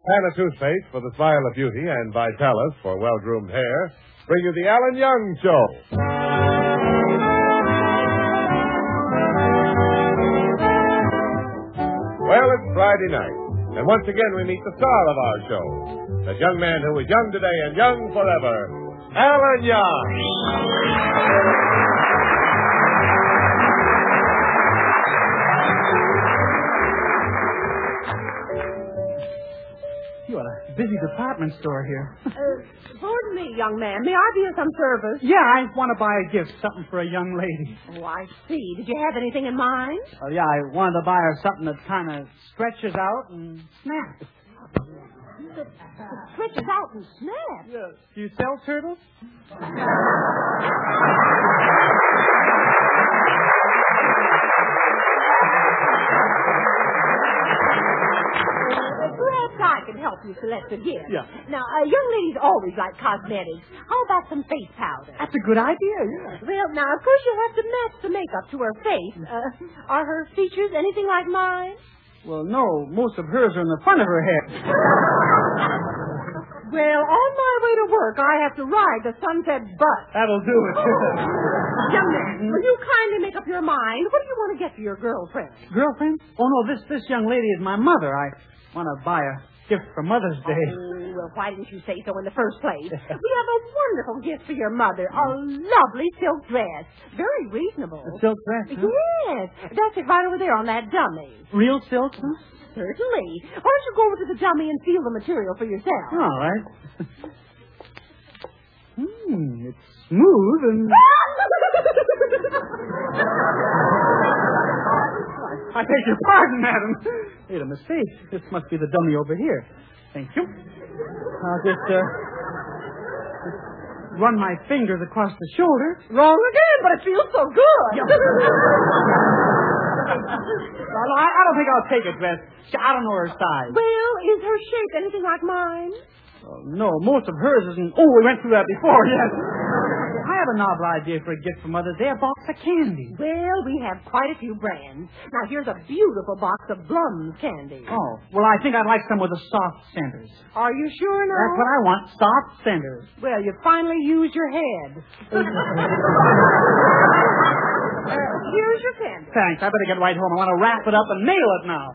Hannah Toothpaste for the smile of beauty and Vitalis for well-groomed hair bring you the Alan Young Show. Well, it's Friday night, and once again we meet the star of our show, the young man who is young today and young forever, Alan Young. You got a busy department store here. Pardon me, young man. May I be of some service? Yeah, I want to buy a gift, something for a young lady. Oh, I see. Did you have anything in mind? Oh, yeah, I wanted to buy her something that kind of stretches out and snaps. That stretches out and snaps. Yeah. Do you sell turtles? Perhaps I can help you select a gift. Yeah. Now, young ladies always like cosmetics. How about some face powder? That's a good idea, yeah. Well, now, of course, you'll have to match the makeup to her face. Are her features anything like mine? Well, no, most of hers are in the front of her head. Well, on my way to work, I have to ride the Sunset Bus. That'll do it. Young man, will you kindly make up your mind? What do you want to get for your girlfriend? Girlfriend? Oh, no, this young lady is my mother. I want to buy a gift for Mother's Day. Oh, well, why didn't you say so in the first place? We have a wonderful gift for your mother. A lovely silk dress. Very reasonable. A silk dress, huh? Yes. That's it right over there on that dummy. Real silk, huh? Certainly. Why don't you go over to the dummy and feel the material for yourself? All right. It's smooth and... I beg your pardon, madam. Made a mistake. This must be the dummy over here. Thank you. I'll just run my fingers across the shoulder. Wrong again, but it feels so good. Well, I don't think I'll take it, Beth. I don't know her size. Well, is her shape anything like mine? No, most of hers isn't... Oh, we went through that before, yes. I have a novel idea for a gift for Mother's Day, a box of candy. Well, we have quite a few brands. Now, here's a beautiful box of Blum's candy. Oh, well, I think I'd like some with the soft centers. Are you sure now? That's what I want, soft centers. Well, you finally used your head. Here's your candy. Thanks. I better get right home. I want to wrap it up and mail it now.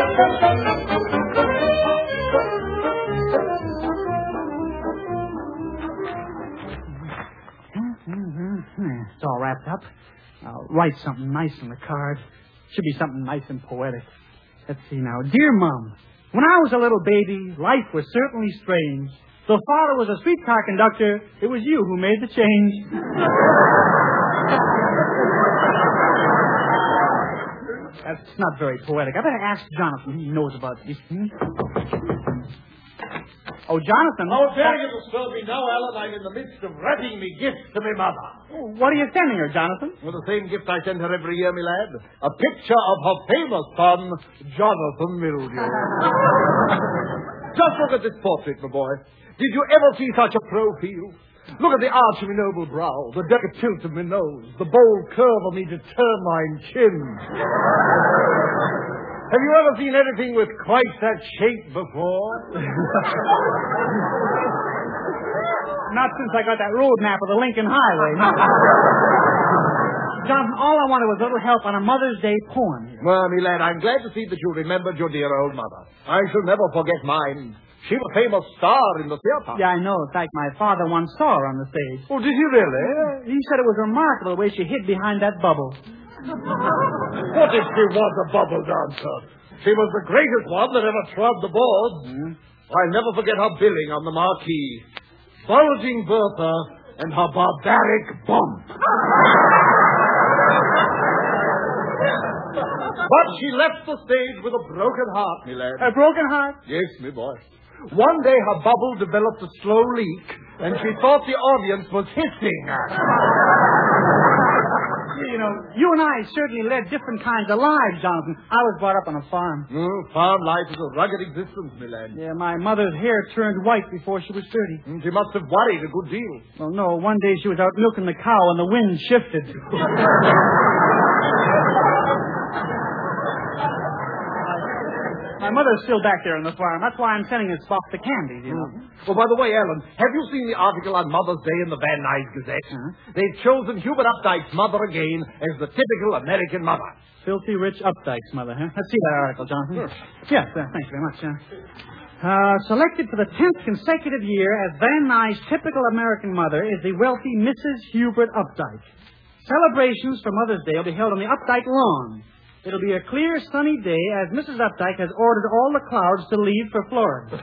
It's all wrapped up. I'll write something nice on the card. Should be something nice and poetic. Let's see now. Dear Mom, when I was a little baby, life was certainly strange. Though Father was a streetcar conductor, it was you who made the change. That's not very poetic. I better ask Jonathan. He knows about these things. Oh, Jonathan. How dare you disturb me now, Alan? I'm in the midst of wrapping me gifts to my mother. What are you sending her, Jonathan? Well, the same gift I send her every year, my lad. A picture of her famous son, Jonathan Mildew. Just look at this portrait, my boy. Did you ever see such a profile? Look at the arch of my noble brow, the delicate tilt of my nose, the bold curve of my determined chin. Have you ever seen anything with quite that shape before? Not since I got that road map of the Lincoln Highway. Jonathan, all I wanted was a little help on a Mother's Day poem here. Well, me lad, I'm glad to see that you remembered your dear old mother. I shall never forget mine. She was a famous star in the theater. Yeah, I know. In fact, my father once saw her on the stage. Oh, did you really? He said it was remarkable the way she hid behind that bubble. What if she was a bubble dancer? She was the greatest one that ever trod the boards. I'll never forget her billing on the marquee. Bulging Bertha and her barbaric bump. But she left the stage with a broken heart, me lad. A broken heart? Yes, me boy. One day her bubble developed a slow leak, and she thought the audience was hissing her. You know, you and I certainly led different kinds of lives, Jonathan. I was brought up on a farm. Farm life is a rugged existence, my lad. Yeah, my mother's hair turned white before she was 30. She must have worried a good deal. Well, no, one day she was out milking the cow and the wind shifted. My mother's still back there on the farm. That's why I'm sending this box of candies, you know. Well, by the way, Ellen, have you seen the article on Mother's Day in the Van Nuys Gazette? They've chosen Hubert Updike's mother again as the typical American mother. Filthy rich Updike's mother, huh? Let's see that article, Jonathan. Yes, thanks very much. Selected for the 10th consecutive year as Van Nuys' typical American mother is the wealthy Mrs. Hubert Updike. Celebrations for Mother's Day will be held on the Updike lawn. It'll be a clear, sunny day as Mrs. Updike has ordered all the clouds to leave for Florida.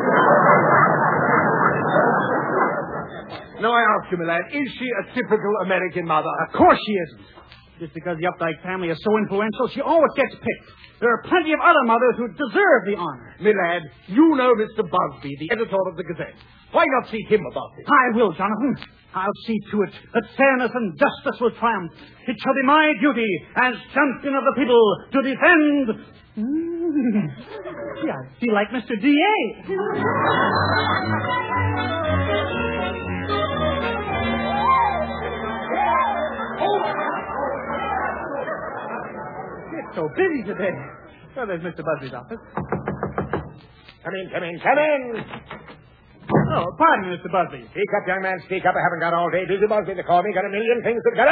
Now, I ask you, my lad, is she a typical American mother? Of course she isn't. Just because the Updike family is so influential, she always gets picked. There are plenty of other mothers who deserve the honor. My lad, you know Mr. Busby, the editor of the Gazette. Why not see him about it? I will, Jonathan. I'll see to it that fairness and justice will triumph. It shall be my duty as champion of the people to defend... Gee, I feel like Mr. D.A. It's so busy today. Oh, there's Mr. Busby's office. Come in. Oh, pardon me, Mr. Busby. Speak up, young man, speak up. I haven't got all day. Busy Busby to call me. Got a million things to do.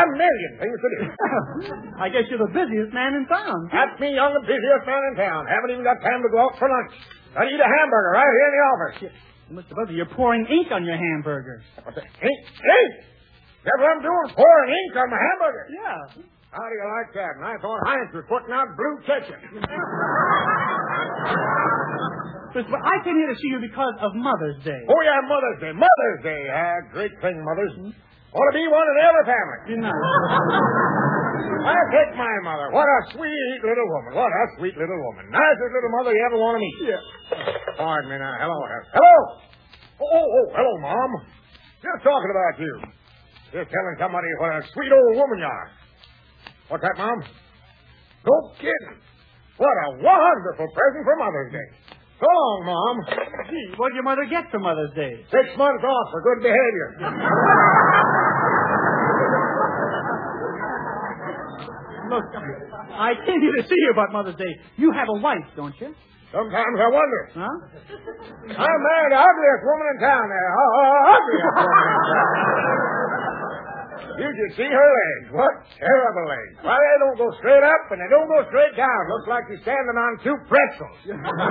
I guess you're the busiest man in town. That's me, young, the busiest man in town. Haven't even got time to go out for lunch. I need a hamburger right here in the office. Mr. Busby, you're pouring ink on your hamburger. What's that? Ink? That's what I'm doing, pouring ink on my hamburger. Yeah. How do you like that? And I thought Heinz was putting out blue ketchup. I came here to see you because of Mother's Day. Oh, yeah, Mother's Day. Mother's Day. Great thing, mothers. Ought to be one in every family. You know. I take my mother. What a sweet little woman. Nicest little mother you ever want to meet. Yeah. Pardon me now. Hello. Hello. Oh, hello, Mom. Just talking about you. Just telling somebody what a sweet old woman you are. What's that, Mom? No kidding. What a wonderful present for Mother's Day. So long, Mom. Gee, what did your mother get for Mother's Day? 6 months off for good behavior. Look, I came here to see you about Mother's Day. You have a wife, don't you? Sometimes I wonder. Huh? I married the ugliest woman in town there. Ugliest woman in town. You should see her legs. What terrible legs. Why, they don't go straight up and they don't go straight down. Looks like she's standing on 2 pretzels.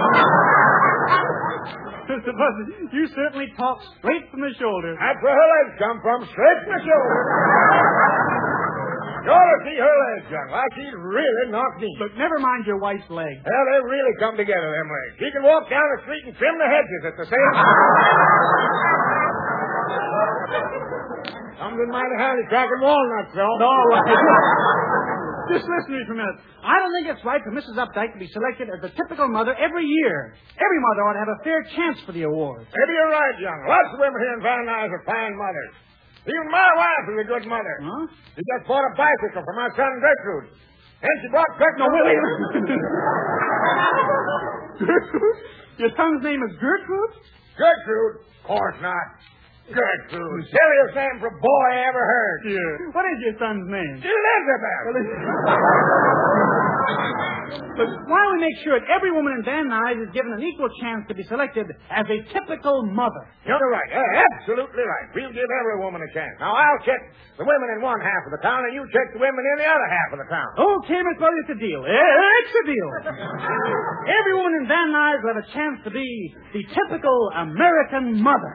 Mr. Busby, you certainly talk straight from the shoulder. That's where her legs come from, straight from the shoulder. You ought to see her legs, young. Like she's really knocked deep. Look, never mind your wife's legs. Well, they really come together, them legs. She can walk down the street and trim the hedges at the same time. Something mighty handy cracking walnuts, though. All right. Just listen to me for a minute. I don't think it's right for Mrs. Updike to be selected as the typical mother every year. Every mother ought to have a fair chance for the award. Maybe you're right, young. Lots of women here in Van Nuys are fine mothers. Even my wife is a good mother. Huh? She just bought a bicycle for my son Gertrude. And she bought Gertrude. No, wait. Gertrude? Your son's name is Gertrude? Gertrude? Of course not. Gertrude. Silliest name for a boy I ever heard. Yeah. What is your son's name? Elizabeth. But why don't we make sure that every woman in Van Nuys is given an equal chance to be selected as a typical mother? You're right. Absolutely right. We'll give every woman a chance. Now, I'll check the women in one half of the town, and you check the women in the other half of the town. Okay, Miss Buddy, it's a deal. It's a deal. Every woman in Van Nuys will have a chance to be the typical American mother.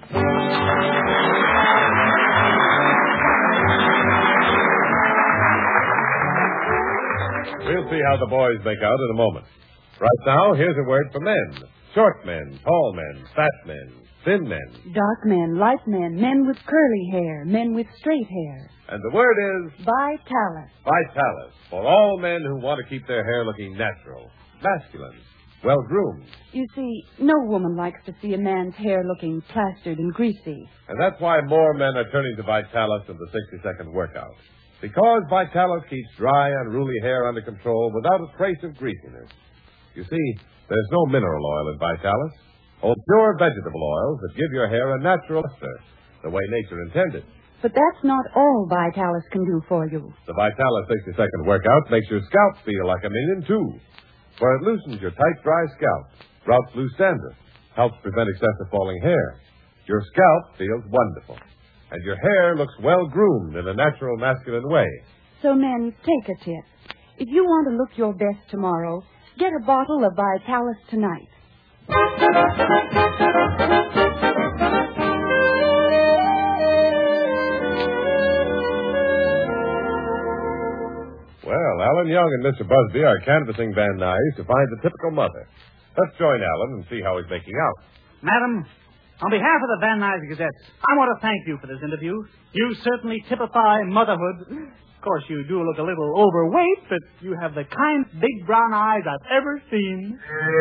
We'll see how the boys make out in a moment. Right now, here's a word for men. Short men, tall men, fat men, thin men. Dark men, light men, men with curly hair, men with straight hair. And the word is... Vitalis. Vitalis. For all men who want to keep their hair looking natural, masculine, well-groomed. You see, no woman likes to see a man's hair looking plastered and greasy. And that's why more men are turning to Vitalis in the 60-second workout. Because Vitalis keeps dry, unruly hair under control without a trace of greasiness. You see, there's no mineral oil in Vitalis. All pure vegetable oils that give your hair a natural luster, the way nature intended. But that's not all Vitalis can do for you. The Vitalis 60-second workout makes your scalp feel like a million, too. where it loosens your tight, dry scalp, routes loose dandruff, helps prevent excessive falling hair. Your scalp feels wonderful, and your hair looks well-groomed in a natural masculine way. So, men, take a tip. If you want to look your best tomorrow, get a bottle of Vitalis tonight. Well, Alan Young and Mr. Busby are canvassing Van Nuys to find the typical mother. Let's join Alan and see how he's making out. Madam, on behalf of the Van Nuys Gazette, I want to thank you for this interview. You certainly typify motherhood. Of course, you do look a little overweight, but you have the kind, big brown eyes I've ever seen.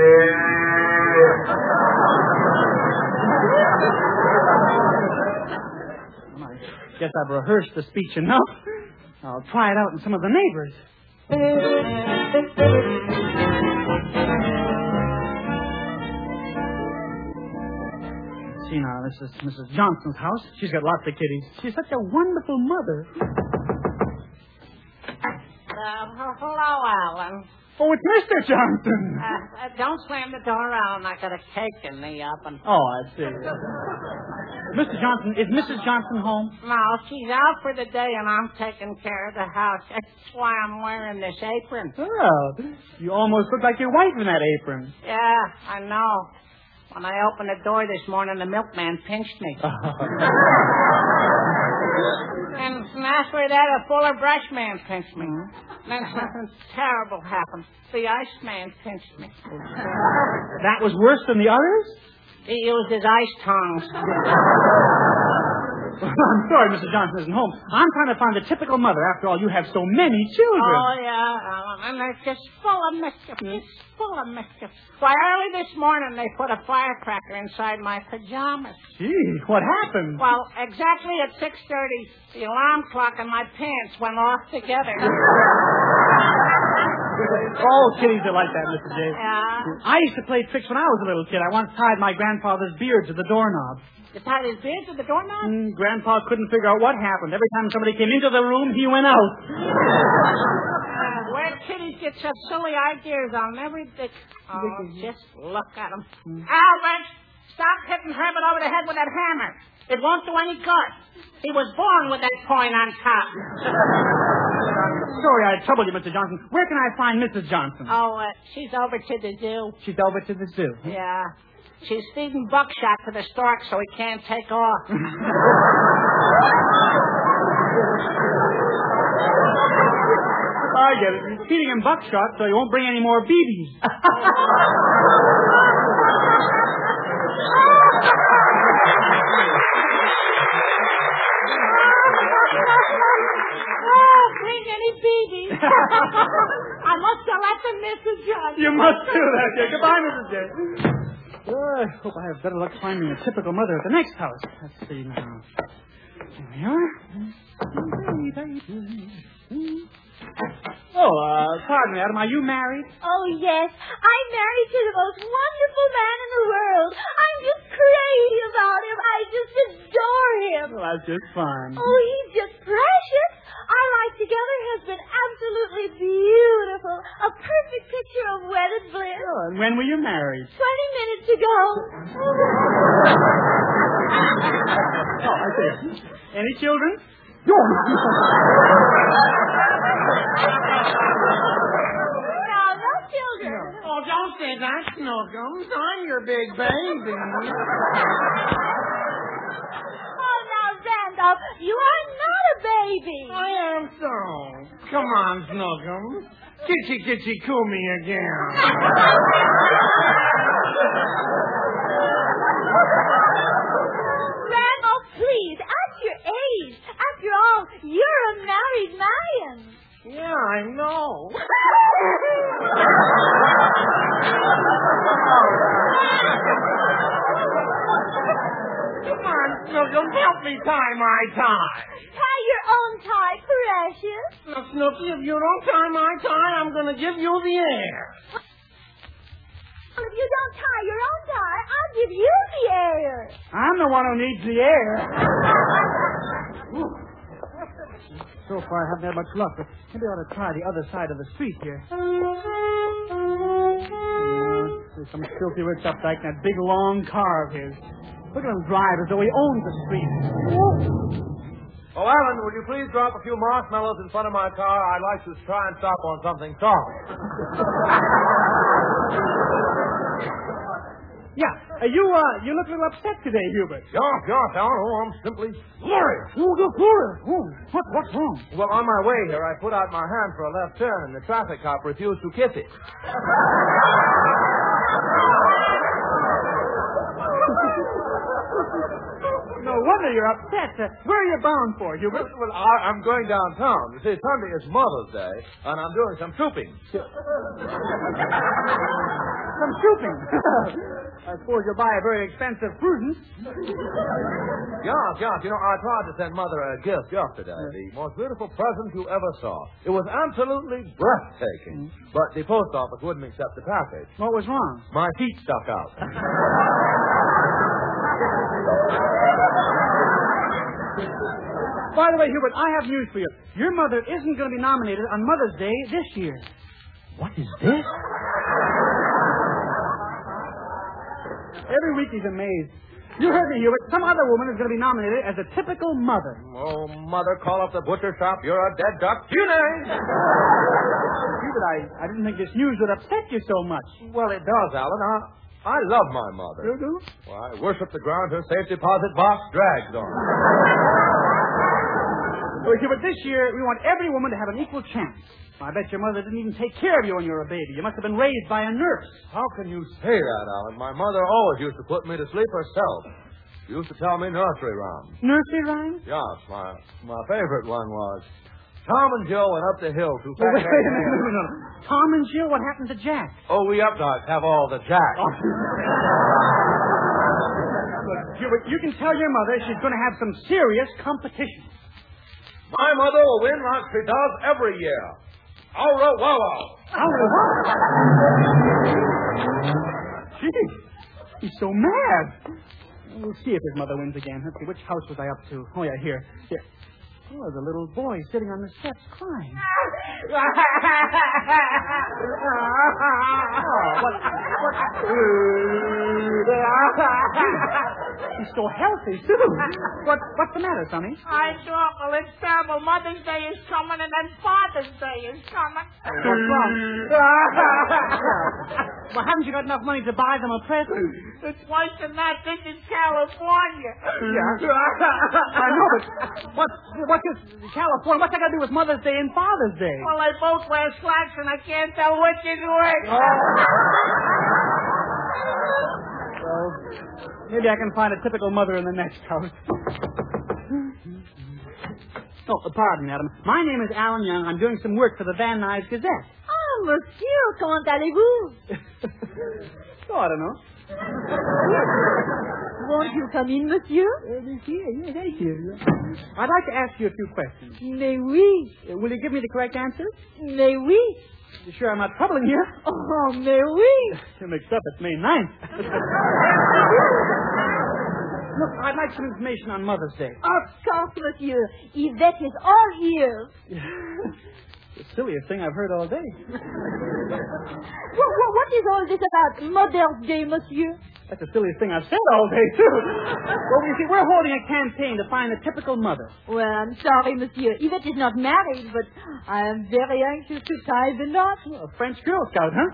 I guess I've rehearsed the speech enough. I'll try it out in some of the neighbors. See now, this is Mrs. Johnson's house. She's got lots of kitties. She's such a wonderful mother. Hello, Alan. Oh, it's Mr. Johnson. Don't slam the door out. I got a cake in the oven. Oh, I see. Mr. Johnson, is Mrs. Johnson home? No, she's out for the day, and I'm taking care of the house. That's why I'm wearing this apron. Oh, you almost look like your wife in that apron. Yeah, I know. When I opened the door this morning, the milkman pinched me. And after that, a Fuller brush man pinched me. Then something terrible happened. The Iceman pinched me. That was worse than the others? He used his ice tongs. I'm sorry Mrs. Johnson isn't home. I'm trying to find the typical mother. After all, you have so many children. Oh, yeah. And they're just full of mischief. Just full of mischief. Why, early this morning, they put a firecracker inside my pajamas. Gee, what happened? Well, exactly at 6:30, the alarm clock and my pants went off together. All kitties are like that, Mr. J. Yeah. I used to play tricks when I was a little kid. I once tied my grandfather's beard to the doorknob. You tied his beard to the doorknob? Grandpa couldn't figure out what happened. Every time somebody came into the room, he went out. Where kitties get such silly ideas on everything. Oh, just look at them. Albert, stop hitting Herbert over the head with that hammer. It won't do any good. He was born with that point on top. Sorry I troubled you, Mr. Johnson. Where can I find Mrs. Johnson? Oh, she's over to the zoo. She's over to the zoo. Yeah. She's feeding buckshot to the stork so he can't take off. I get it. He's feeding him buckshot so he won't bring any more BBs. Bring any BBs. I must have left them, Mrs. Johnson. You must do that, dear. Goodbye, Mrs. J. I hope I have better luck finding a typical mother at the next house. Let's see now. Here we are. Pardon me, Adam. Are you married? Oh, yes. I'm married to the most wonderful man in the world. I'm just crazy about him. I just adore him. Well, that's just fine. Oh, he's just precious. Our life together has been absolutely beautiful. A perfect picture of wedded bliss. Oh, and when were you married? 20 minutes ago. Oh, I see. Any children? No, no children. Oh, don't say that, Snookums. I'm your big baby. Oh, now, Randolph, you are not a baby. I am so. Come on, Snookums. Kitchy, coo me again. Randolph, please, act your age. After all, you're a married man. Yeah, I know. Come on, Snookums, help me tie my tie. Tie your own tie, precious. Now, Snooky, if you don't tie my tie, I'm going to give you the air. Well, if you don't tie your own tie, I'll give you the air. I'm the one who needs the air. So far, I haven't had much luck, but maybe I ought to try the other side of the street here. There's some filthy rich updike in that big, long car of his. Look at him drive as though he owns the street. Oh, Alan, would you please drop a few marshmallows in front of my car? I'd like to try and stop on something soft. Yeah, you look a little upset today, Hubert. Gosh, Alan, I'm simply furious. What's wrong? Well, on my way here, I put out my hand for a left turn, and the traffic cop refused to kiss it. No wonder you're upset. Where are you bound for, Hubert? Well, I'm going downtown. You see, Sunday is Mother's Day, and I'm doing some shopping. Some shopping? I suppose you'll buy a very expensive prudence. Yes. You know, I tried to send Mother a gift yesterday. The most beautiful present you ever saw. It was absolutely breathtaking. But the post office wouldn't accept the package. What was wrong? My feet stuck out. By the way, Hubert, I have news for you. Your mother isn't going to be nominated on Mother's Day this year. What is this? Every week he's amazed. You heard me, Hubert. Some other woman is going to be nominated as a typical mother. Oh, Mother, call up the butcher shop. You're a dead duck. Hubert, I didn't think this news would upset you so much. Well, it does, Alan. I love my mother. You do? Well, I worship the ground her safe deposit box drags on. Well, Hubert, this year we want every woman to have an equal chance. I bet your mother didn't even take care of you when you were a baby. You must have been raised by a nurse. How can you say that, Alan? My mother always used to put me to sleep herself. She used to tell me nursery rhymes. Nursery rhymes? Yes, my favorite one was Tom and Joe went up the hill to Wait a minute. No. Tom and Jill, what happened to Jack? Oh, we updogs have all the Jack. Look, Hubert, you can tell your mother she's going to have some serious competition. My mother will win like she does every year. Aura wow. Gee, he's so mad. We'll see if his mother wins again. Let's see, which house was I up to? Oh, yeah, here. Oh, there's a little boy sitting on the steps crying. He's so healthy, too. What's the matter, Sonny? I thought, well, it's terrible. Mother's Day is coming, and then Father's Day is coming. What's wrong? Well, haven't you got enough money to buy them a present? It's worse than that. This is California. Yeah. I know, but what's this California? What's that got to do with Mother's Day and Father's Day? Well, they both wear slacks, and I can't tell which is which. Well, maybe I can find a typical mother in the next house. Oh, pardon, madam. My name is Alan Young. I'm doing some work for the Van Nuys Gazette. Ah, monsieur, comment allez-vous? Oh, I don't know. Won't you come in, monsieur? Yes, thank you. I'd like to ask you a few questions. Mais oui. Will you give me the correct answer? Mais oui. You sure I'm not troubling you? Oh, mais oui. You're mixed up. It's May 9th. Look, I'd like some information on Mother's Day. Of course, monsieur. Yvette is all ears. The silliest thing I've heard all day. What is all this about Mother's Day, monsieur? That's the silliest thing I've said all day, too. Well, you see, we're holding a campaign to find a typical mother. Well, I'm sorry, monsieur. Yvette is not married, but I am very anxious to tie the knot. A French Girl Scout, huh?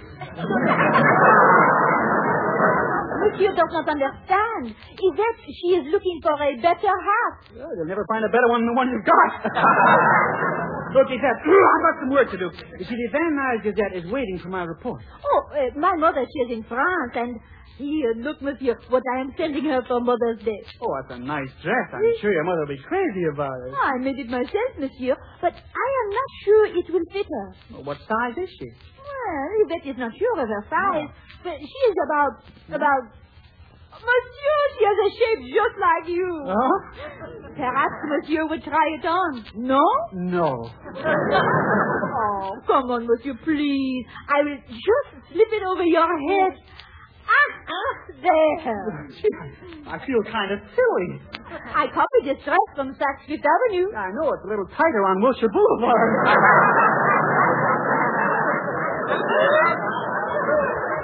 Monsieur does not understand. Yvette, she is looking for a better half. Well, you'll never find a better one than the one you've got. Look, Yvette, I've got some work to do. You see, the Van Nuys Gazette is waiting for my report. Oh, my mother, she is in France, and here, look, monsieur, what I am sending her for Mother's Day. Oh, that's a nice dress. I'm sure your mother will be crazy about it. I made it myself, monsieur, but I am not sure it will fit her. Well, what size is she? Well, Yvette is not sure of her size, but she is about... Monsieur, she has a shape just like you. Huh? Perhaps monsieur would try it on. No? No. Oh, come on, monsieur, please. I will just slip it over your head. There. I feel kind of silly. I copied this dress from Saks Fifth Avenue. I know, it's a little tighter on Wilshire Boulevard.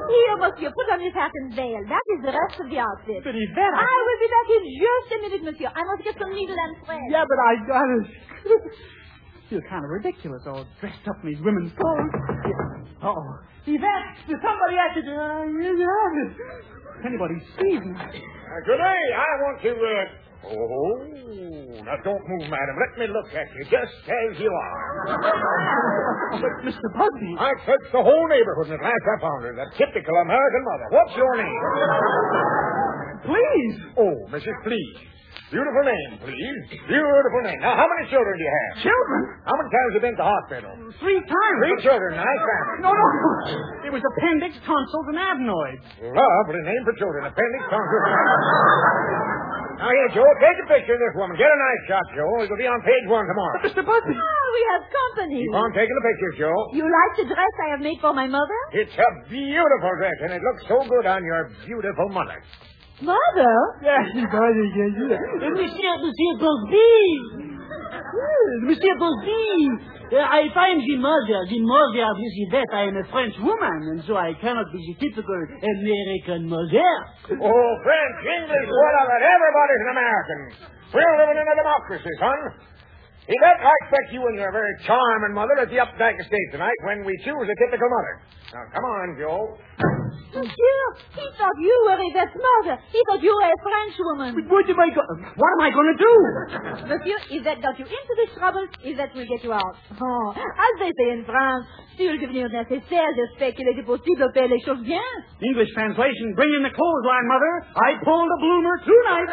Here, monsieur, put on his hat and veil. That is the rest of the outfit. But Yvette, I will be back in just a minute, monsieur. I must get some needle and thread. Yeah, but I got it. Feel kind of ridiculous, all dressed up in these women's clothes. Uh-oh. Yvette, there's somebody at the door. Anybody sees me. Good day. I want to, Oh, now don't move, madam. Let me look at you just as you are. But, Mr. Bugsy. I searched the whole neighborhood, and at last I found her, that typical American mother. What's your name? Please. Oh, Mrs. Please. Beautiful name, please. Beautiful name. Now, how many children do you have? Children? How many times have you been to the hospital? 3 times. 3 children. Nice family. No. It was appendix, tonsils, and adenoids. Lovely name for children. Appendix, tonsils. Now, here, Joe, take a picture of this woman. Get a nice shot, Joe. It'll be on page 1 tomorrow. But, Mr. Bugsy. We have company. Keep on taking the pictures, Joe. You like the dress I have made for my mother? It's a beautiful dress, and it looks so good on your beautiful mother. Mother? Yes, Monsieur Busby. Monsieur Busby. I find the mother of Miss Yvette. I am a French woman, and so I cannot be the typical American mother. Oh, French, English, whatever. Everybody's an American. We're living in a democracy, son. Yvette, I expect you and your very charming mother at the Updike Estate tonight when we choose a typical mother. Now, come on, Joe. Monsieur, he thought you were Yvette's mother. He thought you were a French woman. What am I going to do? Monsieur, Yvette got you into this trouble. Yvette will get you out. Oh, as they say in France, si le devenir nécessaire, j'espère qu'il est possible de faire les choses bien. English translation, bring in the clothesline, Mother. I pulled a bloomer tonight.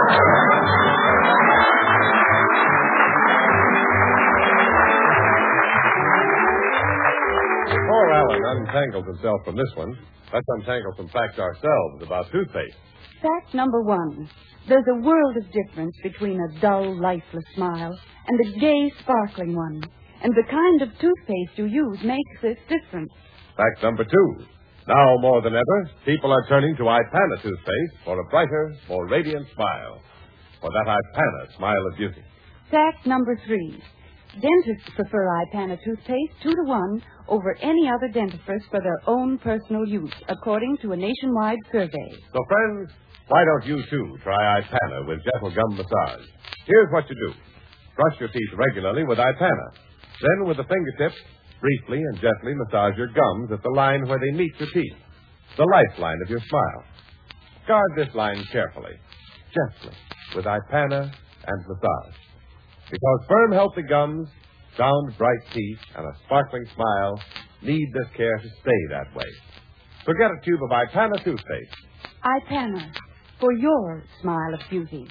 Before Alan untangles himself from this one, let's untangle some facts ourselves about toothpaste. Fact number 1. There's a world of difference between a dull, lifeless smile and a gay, sparkling one. And the kind of toothpaste you use makes this difference. Fact number 2. Now more than ever, people are turning to Ipana toothpaste for a brighter, more radiant smile. For that Ipana smile of beauty. Fact number 3. Dentists prefer Ipana toothpaste 2 to 1 over any other dentifrice for their own personal use, according to a nationwide survey. So, friends, why don't you, too, try Ipana with gentle gum massage? Here's what you do. Brush your teeth regularly with Ipana. Then, with the fingertips, briefly and gently massage your gums at the line where they meet your teeth, the lifeline of your smile. Guard this line carefully, gently, with Ipana and massage. Because firm, healthy gums, sound, bright teeth, and a sparkling smile need this care to stay that way. So get a tube of Ipana toothpaste. Ipana, for your smile of beauty.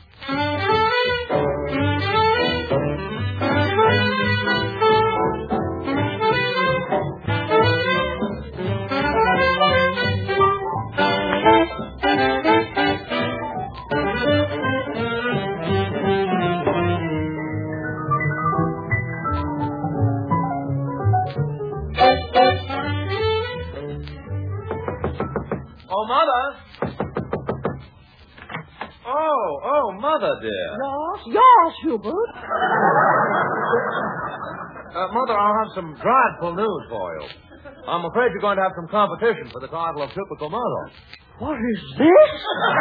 Oh, Mother. Oh, Mother, dear. Yes, Hubert. Mother, I'll have some dreadful news for you. I'm afraid you're going to have some competition for the title of typical mother. What is this?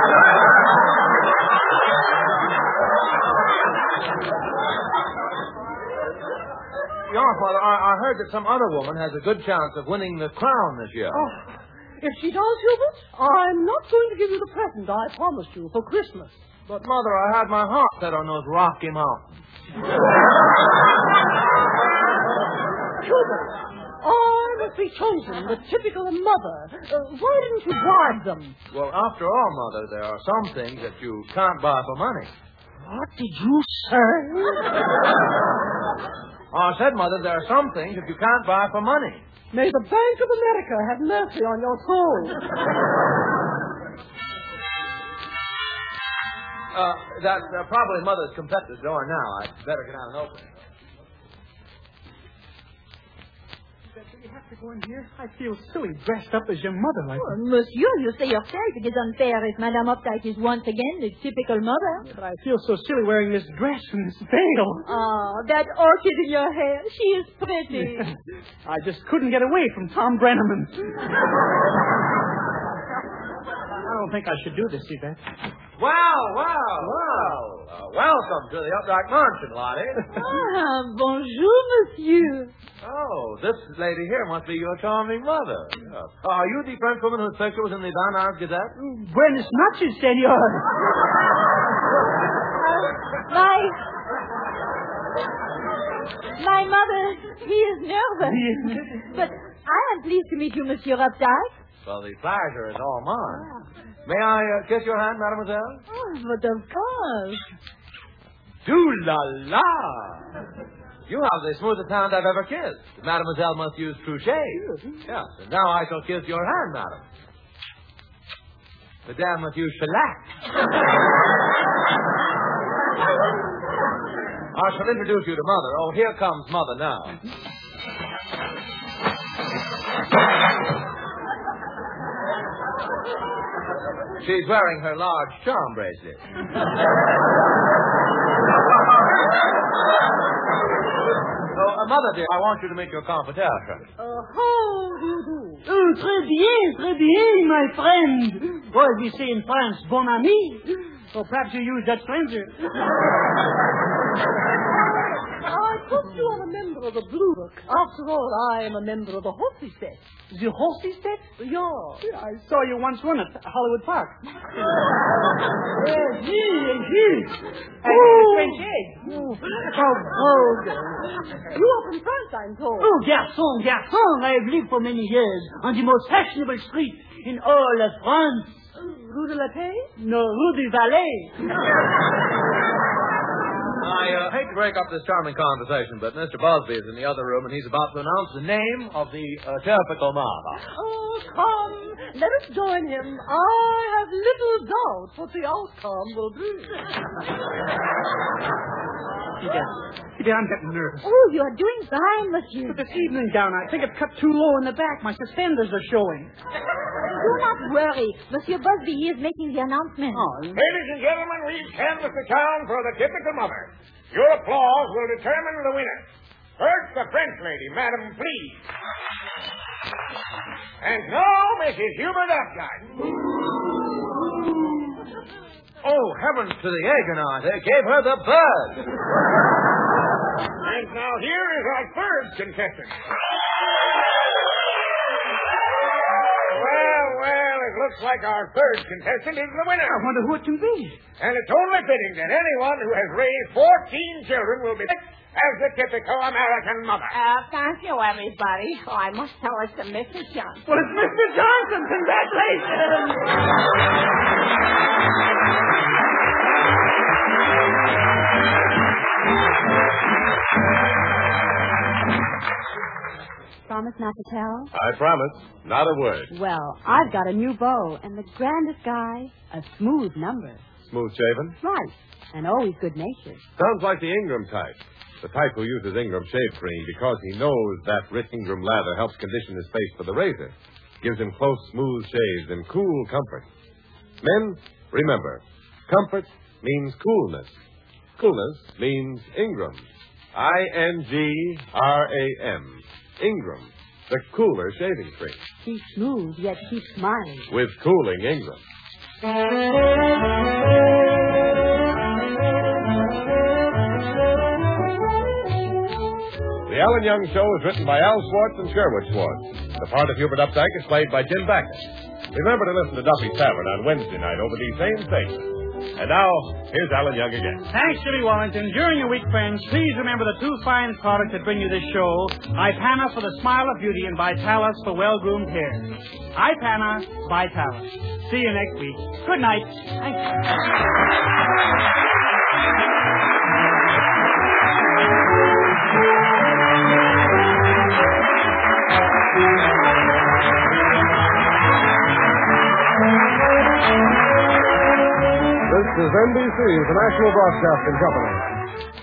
Yes, Mother, I heard that some other woman has a good chance of winning the crown this year. Oh, if she does, Hubert, I'm not going to give you the present I promised you for Christmas. But, Mother, I had my heart set on those Rocky Mountains. Hubert, I must be chosen, the typical mother. Why didn't you bribe them? Well, after all, Mother, there are some things that you can't buy for money. What did you say? I said, Mother, there are some things that you can't buy for money. May the Bank of America have mercy on your soul. That's probably Mother's competitor's door now. I'd better get out and open it. Do you have to go in here? I feel silly dressed up as your mother like that. Monsieur, you say yourself it is unfair if Madame Updike is once again the typical mother. But I feel so silly wearing this dress and this veil. Oh, that orchid in your hair. She is pretty. I just couldn't get away from Tom Brenneman. I don't think I should do this, Yvette. Welcome to the Updike Mansion, Lottie. Ah, bonjour, monsieur. Oh, this lady here must be your charming mother. Are you the French woman whose picture was in the Van Nuys Gazette? Buenas noches, senor. My mother, he is nervous. But I am pleased to meet you, Monsieur Updike. Well, the pleasure is all mine. May I kiss your hand, mademoiselle? Oh, but of course. Do la la! You have the smoothest hand I've ever kissed. Mademoiselle must use true shave. Yes, and now I shall kiss your hand, madam. Madame must use shellac. I shall introduce you to Mother. Oh, here comes Mother now. She's wearing her large charm bracelet. Mother, dear, I want you to meet your competition. How do you do? Oh, très bien, my friend. Or as we say in France, bon ami. Or perhaps you use Dutch cleanser. I thought you were a member of the Blue Book. After all, I am a member of the Horsey Set. The Horsey Set? Yeah. I saw you once run at Hollywood Park. French egg. How vulgar. You are from France, I'm told. Oh, garçon. I have lived for many years on the most fashionable street in all of France. Rue de la Paix? No, Rue du Valais. I hate to break up this charming conversation, but Mr. Busby is in the other room, and he's about to announce the name of the typical mother. Oh, come. Let us join him. I have little doubt what the outcome will be. Yeah, I'm getting nervous. Oh, you are doing fine, monsieur. But this evening gown, I think it's cut too low in the back. My suspenders are showing. Do not worry. Monsieur Busby is making the announcement. Oh, Ladies and gentlemen, we've canvassed the town for the typical mother. Your applause will determine the winner. First, the French lady. Madam, please. And now, Mrs. Hubert Updike. Oh, heavens to the Agonite. They gave her the bud. And now here is our third contestant. Well, it looks like our third contestant is the winner. I wonder who it can be. And it's only fitting that anyone who has raised 14 children will be picked as the typical American mother. Thank you, everybody. Oh, I must tell it to Mrs. Johnson. Well, it's Mr. Johnson. Congratulations. Promise not to tell? I promise. Not a word. Well, I've got a new beau, and the grandest guy, a smooth number. Smooth shaven? Right, and always good-natured. Sounds like the Ingram type. The type who uses Ingram shave cream because he knows that rich Ingram lather helps condition his face for the razor. Gives him close, smooth shaves and cool comfort. Men, remember, comfort means coolness. Coolness means Ingram. INGRAM. Ingram, the cooler shaving cream. Keep smooth, yet keep smiling. With cooling Ingram. The Alan Young Show is written by Al Schwartz and Sherwood Schwartz. The part of Hubert Updike is played by Jim Backus. Remember to listen to Duffy's Tavern on Wednesday night over these same stations. And now, here's Alan Young again. Thanks, Jimmy Wallington. During your week, friends, please remember the two fine products that bring you this show. Ipana for the smile of beauty and Vitalis for well-groomed hair. Ipana, Vitalis. See you next week. Good night. This is NBC, the National Broadcasting Company.